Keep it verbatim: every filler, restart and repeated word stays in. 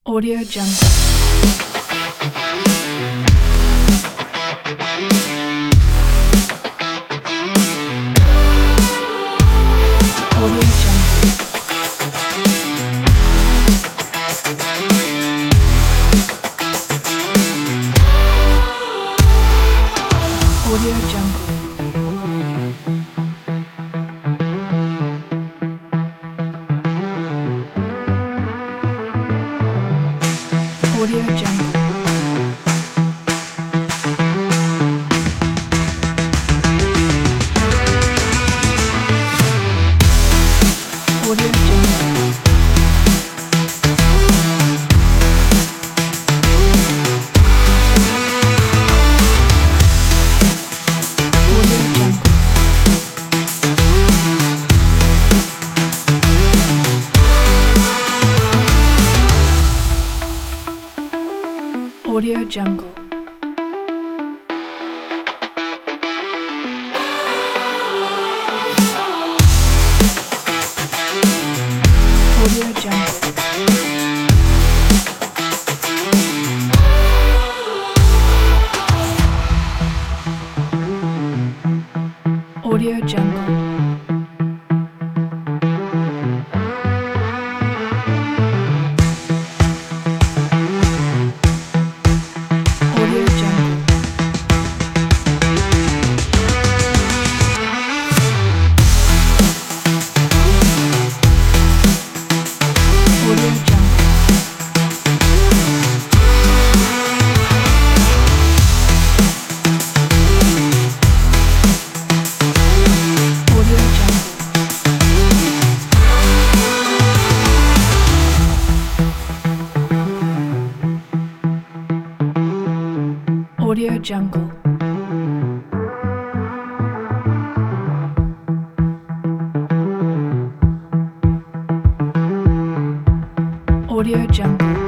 Audio Jungle. Audio Jungle. Audio Jungle. Audio Jungle. Audio Jungle. Audio Jungle. Audio Jungle. Audio Jungle. Audio Jungle. Audio Jungle. Audio Jungle. Audio Jungle. Audio Jungle. Audio Jungle.